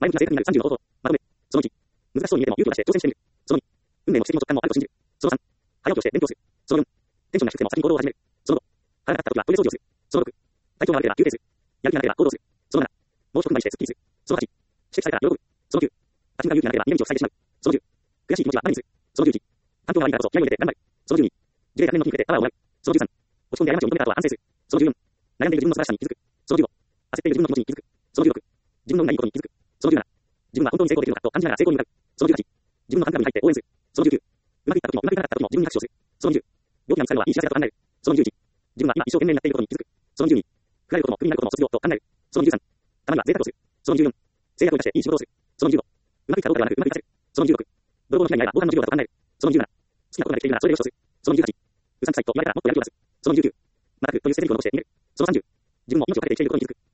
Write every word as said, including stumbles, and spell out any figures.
前向きな性格になるさんじゅうの方法。まとめ。そのいち。難しそうに見えても勇気を出して挑戦してみる。そのに。運命も奇跡も直感もあると信じる。そのさん。早起きをして勉強する。そのよん。テンションが低くても先に行動を始める。そのご。腹が立った時はトイレ掃除をする。そのろく。体調が悪ければ休憩する。やる気がなければ行動する。そのなな。もう一踏ん張りしてスッキリする。そのはち。指摘されたら喜ぶ。そのきゅう。立ち向かう勇気がなければ逃げ道を塞いでしまう。そのじゅう。悔しい気持ちは何にする。そのじゅういち。環境が悪いからこそ気合を入れて頑張る。そのじゅうに。樹齢ひゃくねんのピンクでパワーをもらう。そのじゅうさん。落ち込んで過ちを認めた後は反省する。そのじゅうよん。悩んでいる自分の素晴らしさに気づく。そのじゅうご。焦っている自分の気持ちに気づく。そのじゅうろく。自分の運がいいことに気づく。そのじゅうなな。自分は本当に成功できるのかと感じながら成功に向かう。そのじゅうはち。自分の感覚に入って応援する。そのじゅうきゅう。うまくいった時もうまくいかなかった時も自分に拍手をする。そのにじゅう。病気が見つかるのはいい知らせだと考える。そのにじゅういち。自分は今一生懸命になっていることに気づく。そのにじゅうに。振られることもクビになることも卒業と考える。そのにじゅうさん。たまには贅沢をする。そのにじゅうよん。制約を出していい仕事をする。そのにじゅうご。うまくいくかどうかではなくうまくいかせる。そのにじゅうろく。泥棒の被害に遭えば防犯の授業だと考える。そのにじゅうなな。好きなことができているならそれでよしとする。そのにじゅうはち。うさんくさいと言われたらもっとやる気を出す。そのにじゅうきゅう。うまくという成績を残して逃げる。そのさんじゅう。自分も命をかけて生きていることに気づく。